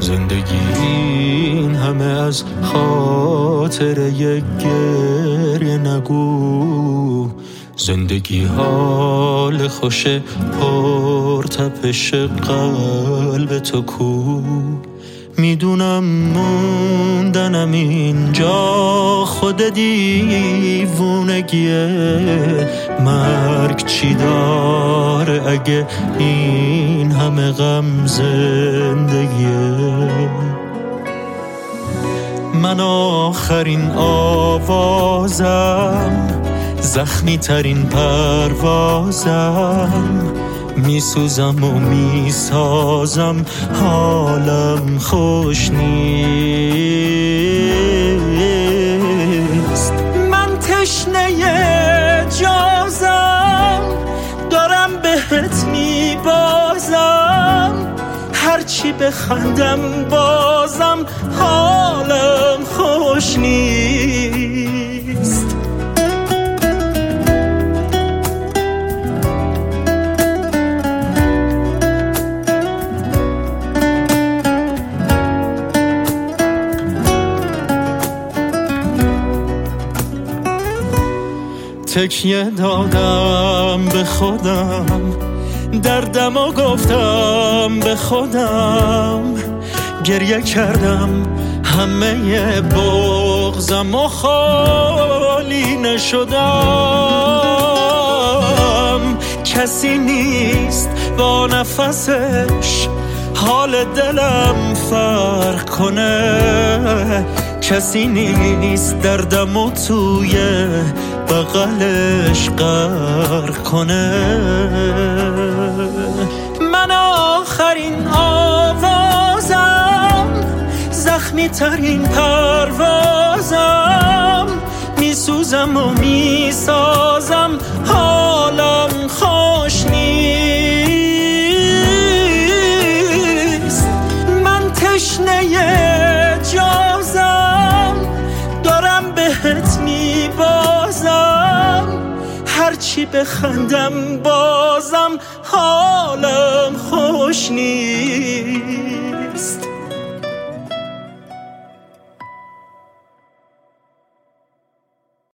زندگی این همه از خاطر یک گریه نگو. زندگی حال خوش پرتپش قلب تو کو. میدونم موندنم اینجا خود دیوونگیه. مرگ چی داره اگه این همه غم زندگیه؟ من آخرین آوازم، زخمی ترین پروازم، میسوزم و میسازم، حالم خوش نیست. من تشنه جازم، دارم بهت میبازم، هرچی بخندم بازم حالم خوش نیست. تکیه دادم به خودم، دردم و گفتم به خودم، گریه کردم همه بغضم و خالی نشدم. کسی نیست با نفسش حال دلم فرق کنه، کسی نیست دردم و توی بغلش غرق کنه. من آخرین آوازم، زخمی ترین پروازم، میسوزم و میسازم، حالم خوش نیست. من تشنه جازم، دارم بهت میبازم، هرچی بخندم بازم حالم خوش نیست.